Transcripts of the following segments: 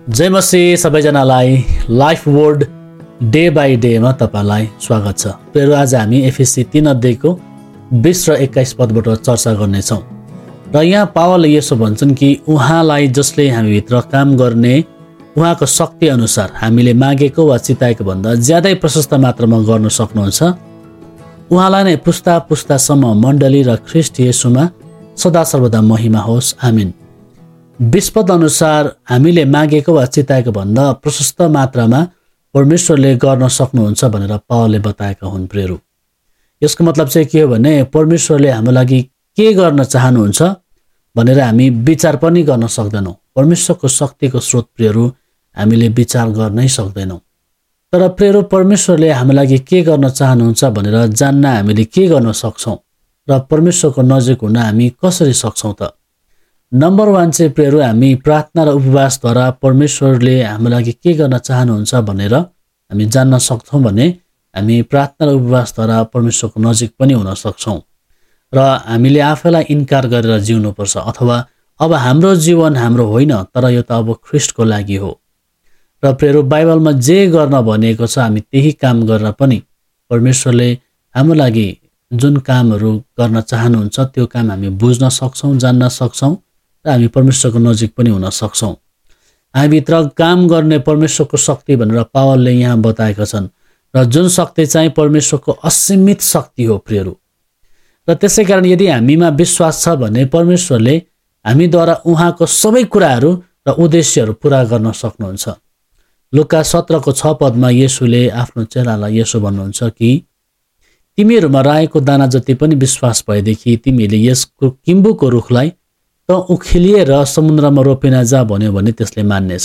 जय मसीह सबैजनालाई life word day by डेमा तपाईलाई स्वागत छ। प्रेरो आज हामी एफएससी 3 अध्यायको 20 र 21 पदबाट चर्चा गर्नेछौँ। र यहाँ पावलले यसो भन्छन् कि उहाँलाई जसले हामीभित्र काम गर्ने उहाँको शक्ति अनुसार हामीले मागेको वा चिताएको भन्दा ज्यादै प्रशस्त मात्रामा गर्न सक्नुहुन्छ। उहाँलाई नै पुस्ता पुस्तासम्म मण्डली र ख्रीष्ट येशूमा सदा सर्वदा महिमा होस्, आमिन। 20 पद अनुसार हामीले मागेको वा चिताएको भन्दा प्रशस्त मात्रामा परमेश्वरले गर्न सक्नुहुन्छ भनेर पावलले बताएका हुन्। प्रेरो यसको मतलब चाहिँ के हो भने परमेश्वरले हाम्रो लागि के गर्न चाहनुहुन्छ भनेर हामी विचार पनि गर्न सक्दैनौँ। परमेश्वरको शक्तिको स्रोत प्रेरो हामीले विचार गर्नै सक्दैनौँ। तर प्रेरो परमेश्वरले हाम्रो लागि के गर्न चाहनुहुन्छ भनेर जान्न हामीले के गर्न सक्छौँ र परमेश्वरको नजिक हुन हामी कसरी सक्छौँ त? नम्बर 1 चाहिँ प्रेरो हामी प्रार्थना र उपवासद्वारा परमेश्वरले हाम्रो लागि के गर्न चाहनुहुन्छ भनेर हामी जान्न सक्छौँ भने हामी प्रार्थना र उपवासद्वारा परमेश्वरको नजिक पनि हुन सक्छौँ। र हामीले आफैलाई इन्कार गरेर जिउनुपर्छ, अथवा अब हाम्रो जीवन हाम्रो होइन तर यो त अब ख्रीष्टको लागि हो। र प्रेरो बाइबलमा जे गर्न भनेको छ हामी त्यही काम गरेर पनि परमेश्वरले हाम्रो लागि जुन कामहरू गर्न चाहनुहुन्छ त्यो काम हामी बुझ्न सक्छौँ, जान्न सक्छौँ र हामी परमेश्वरको नजिक पनि हुन सक्छौँ। हामीभित्र काम गर्ने परमेश्वरको शक्ति भनेर पावलले यहाँ बताएका छन्। र जुन शक्ति चाहिँ परमेश्वरको असीमित शक्ति हो प्रेरो। र त्यसै कारण यदि हामीमा विश्वास छ भने परमेश्वरले हामीद्वारा उहाँको सबै कुराहरू र उद्देश्यहरू पुरा गर्न सक्नुहुन्छ। लुका 17:6 पदमा येशूले आफ्नो चेलालाई यसो भन्नुहुन्छ कि तिमीहरूमा राखेको दाना जति पनि विश्वास भएदेखि तिमीले यसको किम्बुको रुखलाई त उखेलिएर समुद्रमा रोपिन जा भन्यो भने त्यसले मान्नेछ।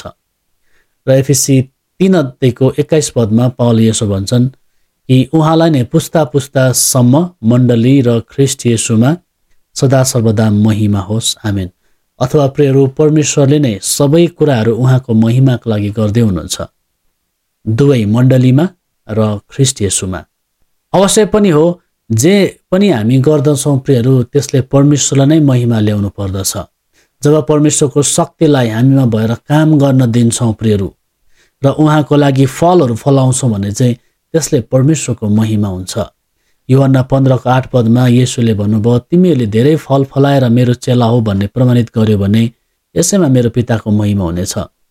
र एफएससी 3 अध्यायको 21 पदमा पावल यसो भन्छन् कि उहाँलाई नै पुस्ता पुस्तासम्म मण्डली र ख्रीष्ट येशूमा सदा सर्वदा महिमा होस्, आमेन। अथवा प्रेरो परमेश्वरले नै सबै कुराहरू उहाँको महिमाको लागि गर्दै हुनुहुन्छ, दुवै मण्डलीमा र ख्रीष्ट येशूमा। अवश्य पनि हो, जे पनि हामी गर्दछौँ प्रेरो त्यसले परमेश्वरलाई नै महिमा ल्याउनु पर्दछ। जब परमेश्वरको शक्तिलाई हामीमा भएर काम गर्न दिन्छौँ प्रेरो र उहाँको लागि फलहरू फलाउँछौँ भने चाहिँ त्यसले परमेश्वरको महिमा हुन्छ। यूहन्ना 15:8 पदमा येशूले भन्नुभयो तिमीहरूले धेरै फल फलाएर मेरो चेला हो भन्ने प्रमाणित गर्यो भने यसैमा मेरो पिताको महिमा हुनेछ।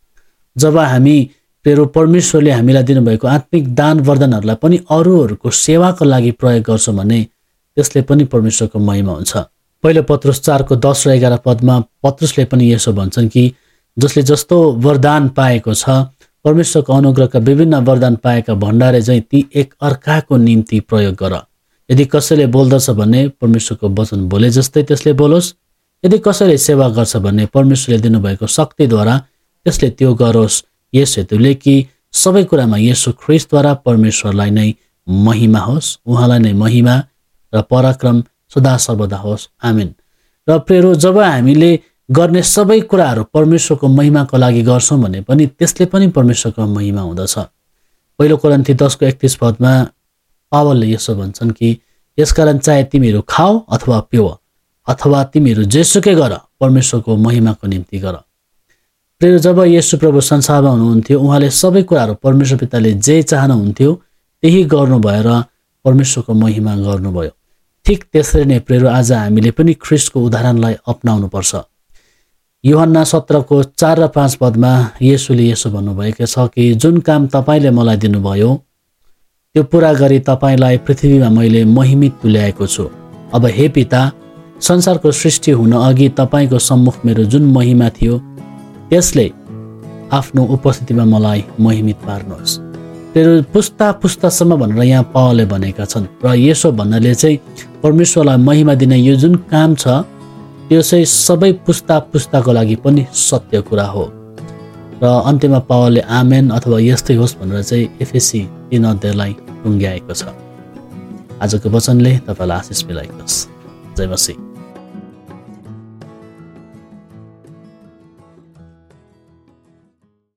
जब हामी प्रेरो परमेश्वरले हामीलाई दिनुभएको आत्मिक दान वरदानहरूलाई पनि अरूहरूको सेवाको लागि प्रयोग गर्छौँ भने त्यसले पनि परमेश्वरको महिमा हुन्छ। पहिलो पत्रुस 4:10 र 11 पदमा पत्रुसले पनि यसो भन्छन् कि जसले जस्तो वरदान पाएको छ परमेश्वरको अनुग्रहका विभिन्न वरदान पाएका भण्डारे चाहिँ ती एक अर्काको निम्ति प्रयोग गर। यदि कसैले बोल्दछ भने परमेश्वरको वचन बोले जस्तै त्यसले बोलोस्। यदि कसैले सेवा गर्छ भने परमेश्वरले दिनुभएको शक्तिद्वारा त्यसले त्यो गरोस्, यस हेतुले कि सबै कुरामा येशू ख्रीष्टद्वारा परमेश्वरलाई नै महिमा होस्, उहाँलाई नै महिमा र पराक्रम सदा सर्वदा होस्, आमेन। र प्रेरो जब हामीले गर्ने सबै कुराहरू परमेश्वरको महिमाको लागि गर्छौँ भने पनि त्यसले पनि परमेश्वरको महिमा हुँदछ। पहिलो कोरिन्थी 10:31 पदमा पावलले यसो भन्छन् कि यसकारण चाहे तिमीहरू खाओ अथवा पिउ अथवा तिमीहरू जेसुकै गर परमेश्वरको महिमाको निम्ति गर। प्रेरो जब येशू प्रभु संसारमा हुनुहुन्थ्यो उहाँले सबै कुराहरू परमेश्वर पिताले जे चाहनुहुन्थ्यो त्यही गर्नु भएर परमेश्वरको महिमा गर्नुभयो। ठिक त्यसरी नै प्रेरो आज हामीले पनि ख्रीष्टको उदाहरणलाई अपनाउनुपर्छ। यूहन्ना 17:4 र 5 पदमा येशूले यसो भन्नुभएको छ कि जुन काम तपाईँले मलाई दिनुभयो त्यो पुरा गरी तपाईँलाई पृथ्वीमा मैले महिमित तुल्याएको छु। अब हे पिता, संसारको सृष्टि हुन अघि तपाईँको सम्मुख मेरो जुन महिमा थियो त्यसले आफ्नो उपस्थितिमा मलाई महिमित पार्नुहोस्। तेरो पुस्ता पुस्तासम्म भनेर यहाँ पावलले भनेका छन्। र यसो भन्नाले चाहिँ परमेश्वरलाई महिमा दिने यो जुन काम छ त्यो चाहिँ सबै पुस्ता पुस्ताको लागि पनि सत्य कुरा हो। र अन्त्यमा पावलले आमेन अथवा यस्तै होस् भनेर चाहिँ एफएससी 3 अध्यायलाई टुङ्ग्याएको छ। आजको वचनले तपाईँलाई आशिष मिलाइयोस्। जय मसीह।